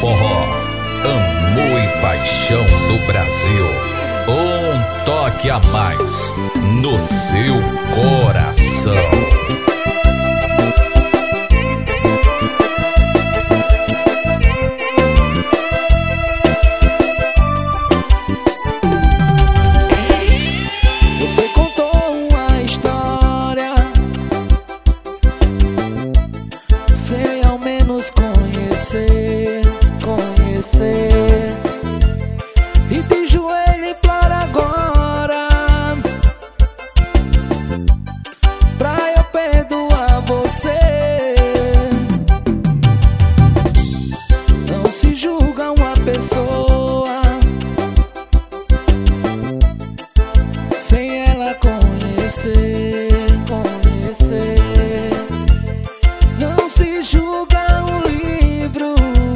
forró, amor e paixão do Brasil. Um toque a mais no seu coração. Você contou uma história sem ao menos conhecer. E de joelho implora agora pra eu perdoar você. Não se julga uma pessoa sem ela conhecer. Não se julga um livro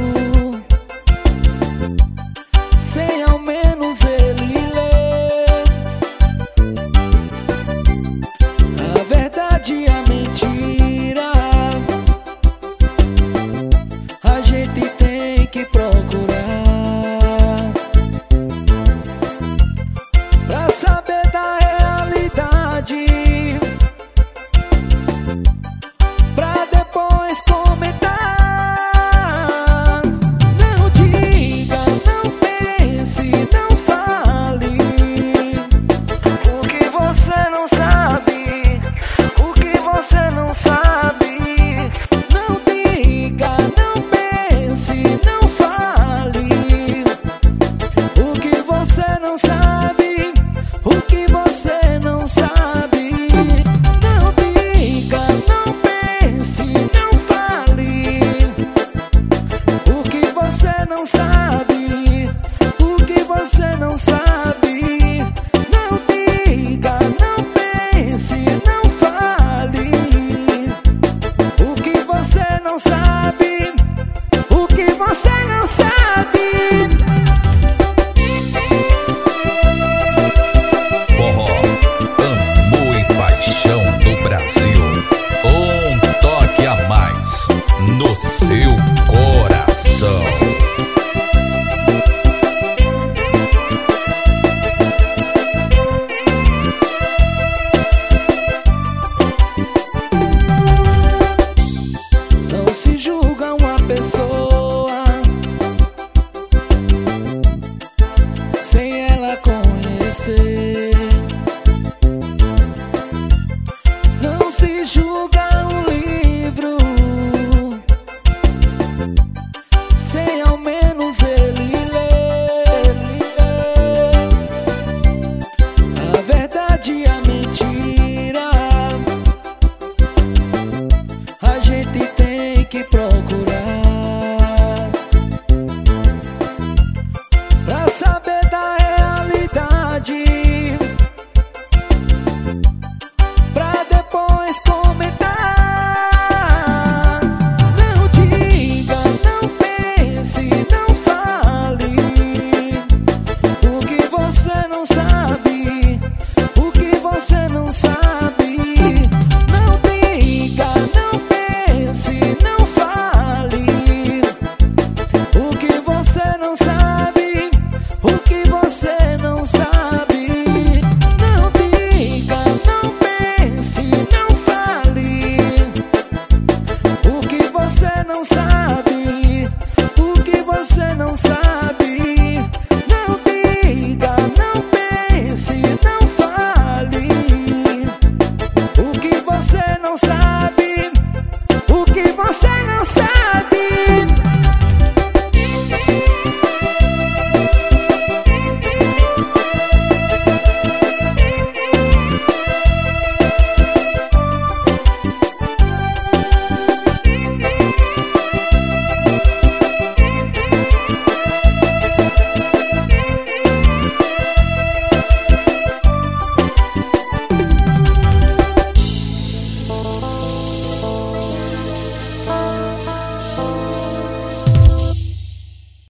sem ao menos ele ler. A verdade e a mentira a gente tem que procurar pra saber da realidade, pra depois comentar. Não diga, não pense, não fale o que você não sabe, o que você não sabe. Não diga, não pense, não fale o que você não sabe, o que você não sabe. Não diga, não pense, não fale o que você não sabe, o que você não sabe. Não diga, não pense, não fale o que você não sabe, o que você não sabe. Forró, amor e paixão do Brasil. Um toque a mais no seu coração. Não se julga uma pessoa sem ela conhecer. Não se julga um livro sem ao menos ele ler. A verdade e a mentira a gente tem que procurar pra saber da realidade, pra depois comentar. Não diga, não pense, não fale o que você não sabe, o que você não sabe. Não diga, não pense, não fale o que você não sabe, o que você não sabe. Não diga, não pense, não fale o que você não sabe.